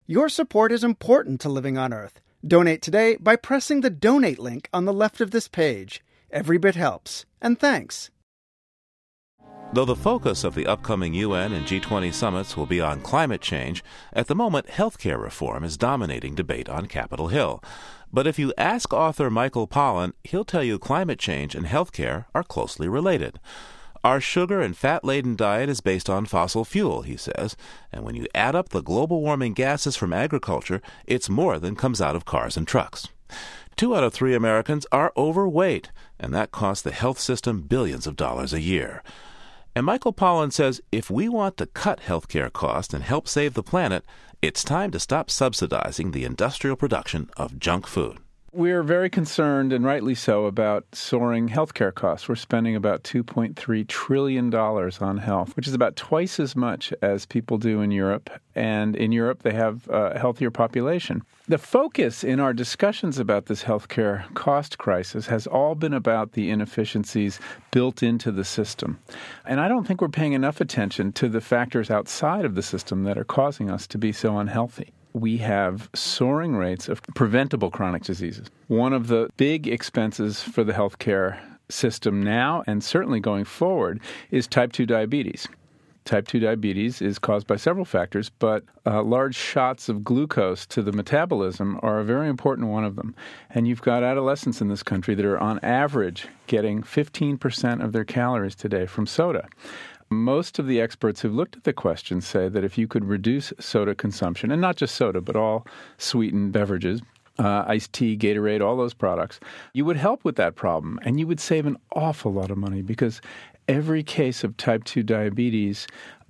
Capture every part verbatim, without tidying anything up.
Your support is important to Living on Earth. Donate today by pressing the donate link on the left of this page. Every bit helps. And thanks. Though the focus of the upcoming U N and G twenty summits will be on climate change, at the moment healthcare reform is dominating debate on Capitol Hill. But if you ask author Michael Pollan, he'll tell you climate change and healthcare are closely related. Our sugar and fat-laden diet is based on fossil fuel, he says, and when you add up the global warming gases from agriculture, it's more than comes out of cars and trucks. Two out of three Americans are overweight, and that costs the health system billions of dollars a year. And Michael Pollan says if we want to cut healthcare costs and help save the planet, it's time to stop subsidizing the industrial production of junk food. We're very concerned, and rightly so, about soaring healthcare costs. We're spending about two point three trillion dollars on health, which is about twice as much as people do in Europe. And in Europe, they have a healthier population. The focus in our discussions about this healthcare cost crisis has all been about the inefficiencies built into the system. And I don't think we're paying enough attention to the factors outside of the system that are causing us to be so unhealthy. We have soaring rates of preventable chronic diseases. One of the big expenses for the healthcare system now, and certainly going forward, is type two diabetes. Type two diabetes is caused by several factors, but uh, large shots of glucose to the metabolism are a very important one of them. And you've got adolescents in this country that are on average getting fifteen percent of their calories today from soda. Most of the experts who've looked at the question say that if you could reduce soda consumption, and not just soda, but all sweetened beverages, uh, iced tea, Gatorade, all those products, you would help with that problem. And you would save an awful lot of money because every case of type two diabetes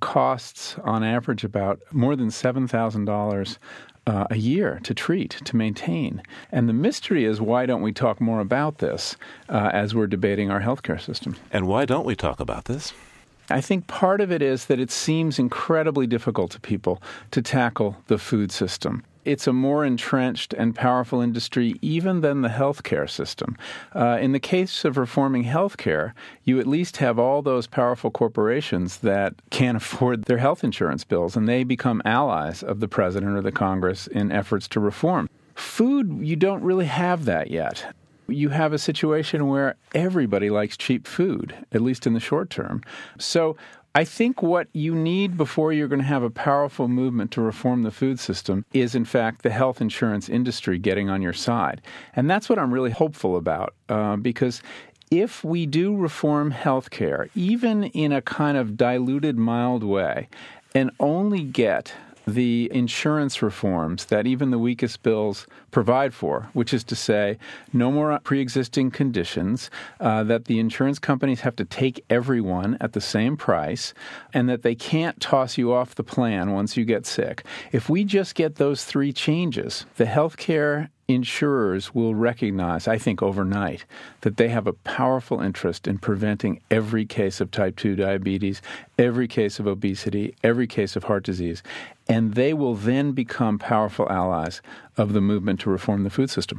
costs on average about more than seven thousand dollars Uh, a year to treat, to maintain. And the mystery is, why don't we talk more about this uh, as we're debating our healthcare system? And why don't we talk about this? I think part of it is that it seems incredibly difficult to people to tackle the food system. It's a more entrenched and powerful industry even than the healthcare system. Uh, in the case of reforming healthcare, you at least have all those powerful corporations that can't afford their health insurance bills, and they become allies of the president or the Congress in efforts to reform. Food, you don't really have that yet. You have a situation where everybody likes cheap food, at least in the short term. So I think what you need before you're going to have a powerful movement to reform the food system is, in fact, the health insurance industry getting on your side. And that's what I'm really hopeful about, uh, because if we do reform healthcare, even in a kind of diluted, mild way, and only get the insurance reforms that even the weakest bills provide for, which is to say no more pre-existing conditions, uh, that the insurance companies have to take everyone at the same price, and that they can't toss you off the plan once you get sick. If we just get those three changes, the healthcare insurers will recognize, I think overnight, that they have a powerful interest in preventing every case of type two diabetes, every case of obesity, every case of heart disease, and they will then become powerful allies of the movement to reform the food system.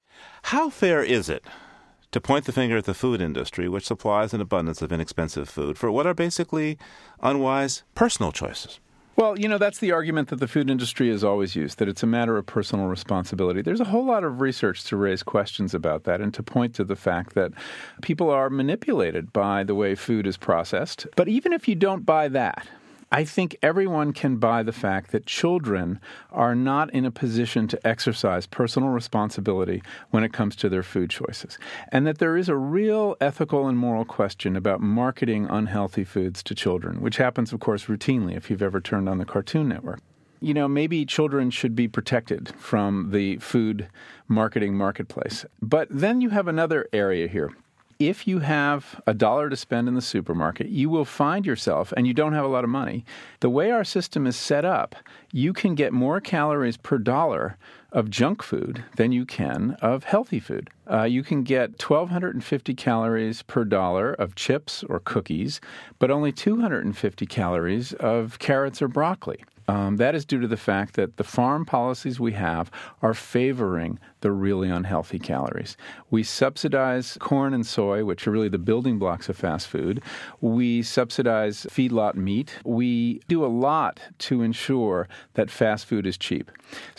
How fair is it to point the finger at the food industry, which supplies an abundance of inexpensive food, for what are basically unwise personal choices? Well, you know, that's the argument that the food industry has always used, that it's a matter of personal responsibility. There's a whole lot of research to raise questions about that and to point to the fact that people are manipulated by the way food is processed. But even if you don't buy that, I think everyone can buy the fact that children are not in a position to exercise personal responsibility when it comes to their food choices, and that there is a real ethical and moral question about marketing unhealthy foods to children, which happens, of course, routinely if you've ever turned on the Cartoon Network. You know, maybe children should be protected from the food marketing marketplace. But then you have another area here. If you have a dollar to spend in the supermarket, you will find yourself, and you don't have a lot of money, the way our system is set up, you can get more calories per dollar of junk food than you can of healthy food. Uh, you can get twelve fifty calories per dollar of chips or cookies, but only two hundred fifty calories of carrots or broccoli. Um, that is due to the fact that the farm policies we have are favoring the really unhealthy calories. We subsidize corn and soy, which are really the building blocks of fast food. We subsidize feedlot meat. We do a lot to ensure that fast food is cheap.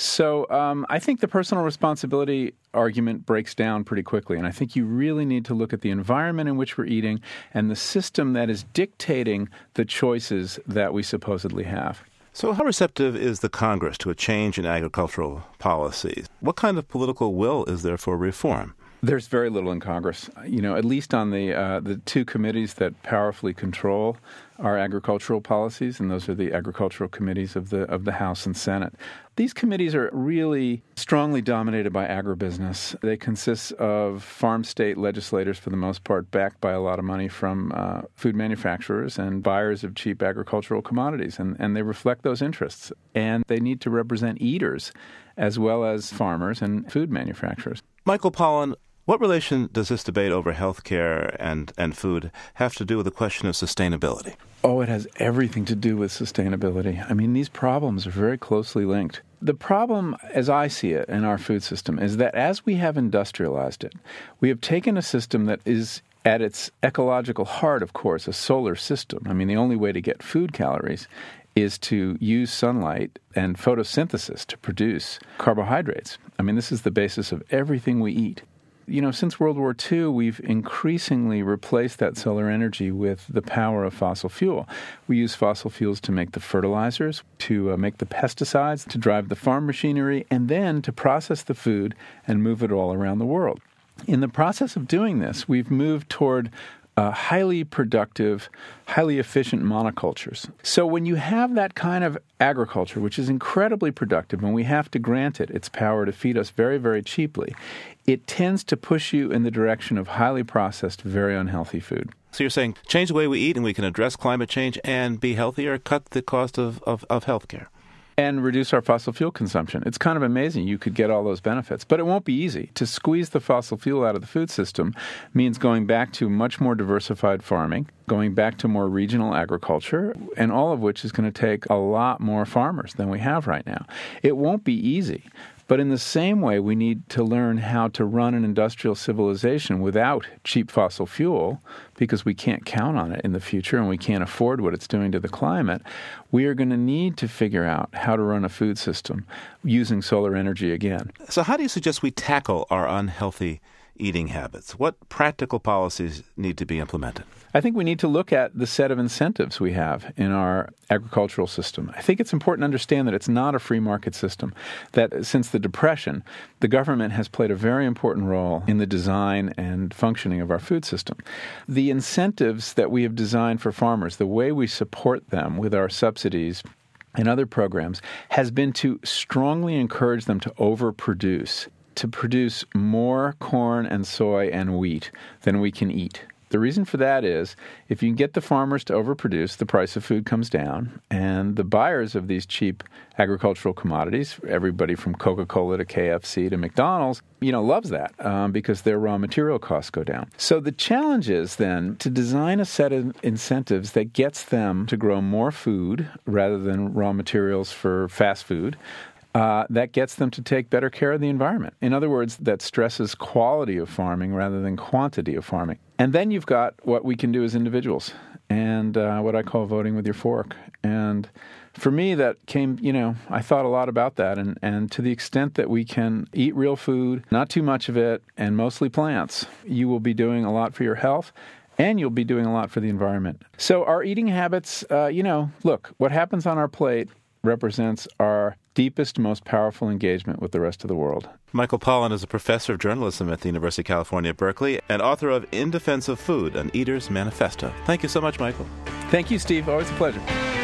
So um, I think the personal responsibility argument breaks down pretty quickly, and I think you really need to look at the environment in which we're eating and the system that is dictating the choices that we supposedly have. So how receptive is the Congress to a change in agricultural policies? What kind of political will is there for reform? There's very little in Congress, you know, at least on the uh, the two committees that powerfully control our agricultural policies, and those are the agricultural committees of the of the House and Senate. These committees are really strongly dominated by agribusiness. They consist of farm state legislators, for the most part, backed by a lot of money from uh, food manufacturers and buyers of cheap agricultural commodities, and, and they reflect those interests. And they need to represent eaters as well as farmers and food manufacturers. Michael Pollan, what relation does this debate over health care and, and food have to do with the question of sustainability? Oh, it has everything to do with sustainability. I mean, these problems are very closely linked. The problem, as I see it in our food system, is that as we have industrialized it, we have taken a system that is at its ecological heart, of course, a solar system. I mean, the only way to get food calories is to use sunlight and photosynthesis to produce carbohydrates. I mean, this is the basis of everything we eat. You know, since World War Two, we've increasingly replaced that solar energy with the power of fossil fuel. We use fossil fuels to make the fertilizers, to uh, make the pesticides, to drive the farm machinery, and then to process the food and move it all around the world. In the process of doing this, we've moved toward Uh, highly productive, highly efficient monocultures. So when you have that kind of agriculture, which is incredibly productive, and we have to grant it its power to feed us very, very cheaply, it tends to push you in the direction of highly processed, very unhealthy food. So you're saying change the way we eat and we can address climate change and be healthier, cut the cost of, of, of health care. And reduce our fossil fuel consumption. It's kind of amazing you could get all those benefits, but it won't be easy. To squeeze the fossil fuel out of the food system means going back to much more diversified farming, going back to more regional agriculture, and all of which is going to take a lot more farmers than we have right now. It won't be easy. But in the same way, we need to learn how to run an industrial civilization without cheap fossil fuel, because we can't count on it in the future and we can't afford what it's doing to the climate. We are going to need to figure out how to run a food system using solar energy again. So how do you suggest we tackle our unhealthy eating habits? What practical policies need to be implemented? I think we need to look at the set of incentives we have in our agricultural system. I think it's important to understand that it's not a free market system, that since the Depression, the government has played a very important role in the design and functioning of our food system. The incentives that we have designed for farmers, the way we support them with our subsidies and other programs, has been to strongly encourage them to overproduce, to produce more corn and soy and wheat than we can eat. The reason for that is if you can get the farmers to overproduce, the price of food comes down, and the buyers of these cheap agricultural commodities, everybody from Coca-Cola to K F C to McDonald's, you know, loves that um, because their raw material costs go down. So the challenge is then to design a set of incentives that gets them to grow more food rather than raw materials for fast food. Uh, that gets them to take better care of the environment. In other words, that stresses quality of farming rather than quantity of farming. And then you've got what we can do as individuals and uh, what I call voting with your fork. And for me, that came, you know, I thought a lot about that. And, and to the extent that we can eat real food, not too much of it, and mostly plants, you will be doing a lot for your health. And you'll be doing a lot for the environment. So our eating habits, uh, you know, look, what happens on our plate represents our deepest, most powerful engagement with the rest of the world. Michael Pollan is a professor of journalism at the University of California, Berkeley, and author of In Defense of Food, An Eater's Manifesto. Thank you so much, Michael. Thank you, Steve. Always a pleasure.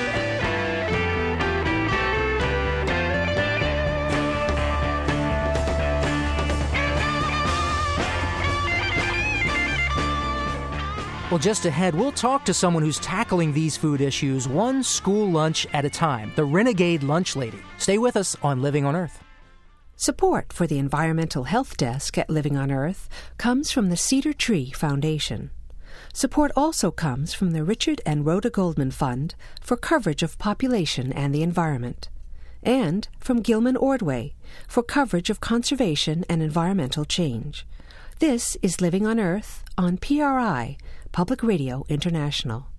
Well, just ahead, we'll talk to someone who's tackling these food issues one school lunch at a time, the Renegade Lunch Lady. Stay with us on Living on Earth. Support for the Environmental Health Desk at Living on Earth comes from the Cedar Tree Foundation. Support also comes from the Richard and Rhoda Goldman Fund for coverage of population and the environment, and from Gilman Ordway for coverage of conservation and environmental change. This is Living on Earth on P R I, Public Radio International.